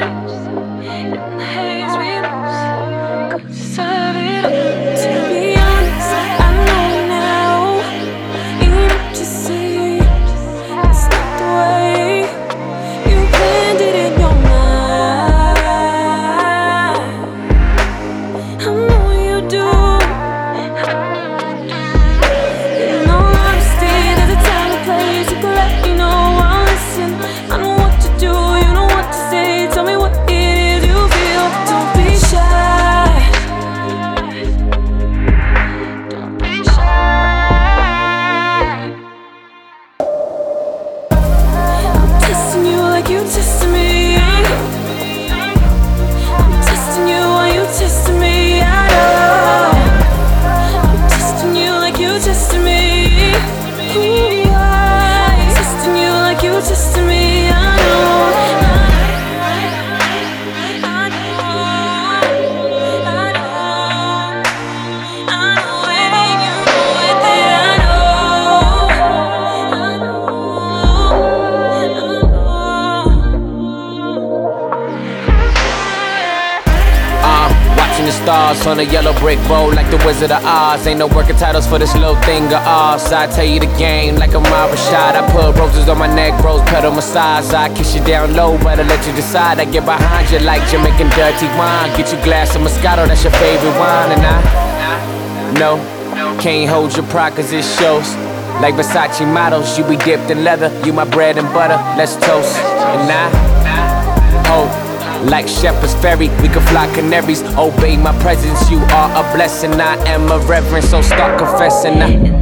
The stars on a yellow brick road like the Wizard of Oz. Ain't no working titles for this little thing of ours. I tell you the game like I'm Rashad. I put roses on my neck, rose petal massage. I kiss you down low, but I let you decide. I get behind you like Jamaican dirty wine. Get you a glass of Moscato, that's your favorite wine. And no, can't hold your pride cause it shows. Like Versace models, you be dipped in leather. You my bread and butter, let's toast. And like Shepherd's Ferry, we can fly canaries. Obey my presence, you are a blessing. I am a reverend, so start confessing.